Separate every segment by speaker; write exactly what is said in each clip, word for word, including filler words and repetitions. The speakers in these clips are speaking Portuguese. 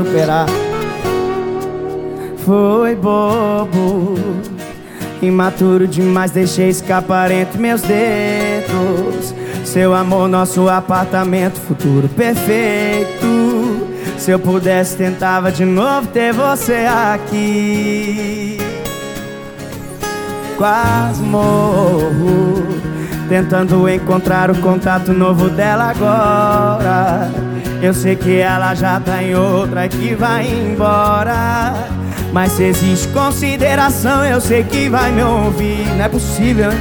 Speaker 1: superar. Foi bobo, imaturo demais, deixei escapar entre meus dedos. Seu amor, nosso apartamento, futuro perfeito. Se eu pudesse, tentava de novo ter você aqui. Quase morro, tentando encontrar o contato novo dela agora. Eu sei que ela já tá em outra e que vai embora, mas se existe consideração, eu sei que vai me ouvir. Não é possível, hein?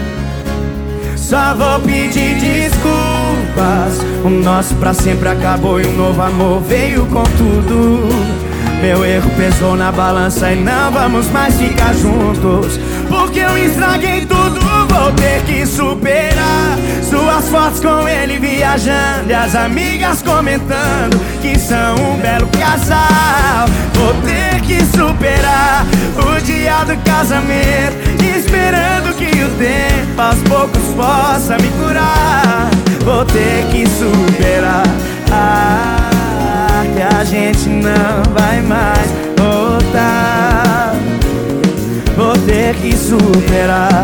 Speaker 1: Só vou pedir desculpas. O nosso pra sempre acabou e um novo amor veio com tudo. Meu erro pesou na balança e não vamos mais ficar juntos, porque eu estraguei tudo. Vou ter que superar suas fotos com ele viajando e as amigas comentando que são um belo casal. Vou ter que superar o dia do casamento, esperando que o tempo aos poucos possa me curar. Vou ter que superar ah, que a gente não vai mais voltar. Vou ter que superar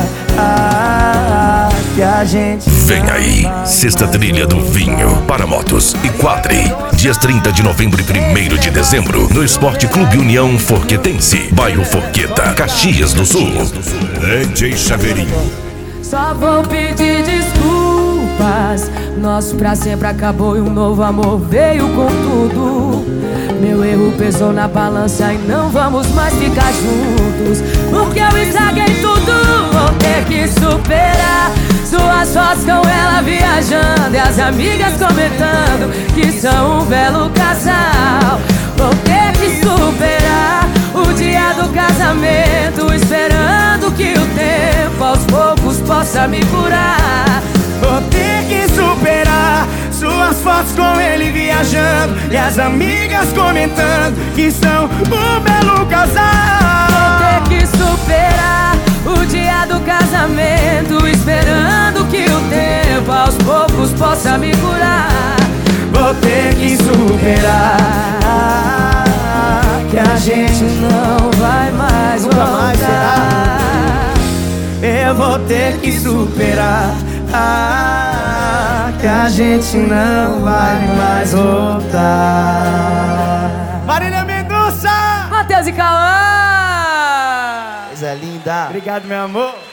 Speaker 1: ah, que a gente...
Speaker 2: Vem aí, sexta trilha do Vinho para motos e quadri, dias trinta de novembro e primeiro de dezembro, no Esporte Clube União Forquetense, bairro Forqueta, Caxias do Sul. D J Chaveirinho.
Speaker 3: Só vou pedir desculpas. Nosso pra sempre acabou e um novo amor veio com tudo. Meu erro pesou na balança e não vamos mais ficar juntos, porque eu estraguei tudo. Vou ter que superar suas fotos com ela viajando e as amigas comentando que são um belo casal. Vou ter que superar o dia do casamento, esperando que o tempo aos poucos possa me curar.
Speaker 1: Vou ter que superar suas fotos com ele viajando e as amigas comentando que são um belo casal.
Speaker 3: Vou ter que superar o dia do casamento, esperando que o tempo aos poucos possa me curar.
Speaker 1: Vou ter que superar que a gente não vai mais voltar. Eu vou ter que superar ah, que a gente não vai mais voltar. Marília Mendonça,
Speaker 3: Matheus e Cauã.
Speaker 1: coisa linda. Obrigado, meu amor.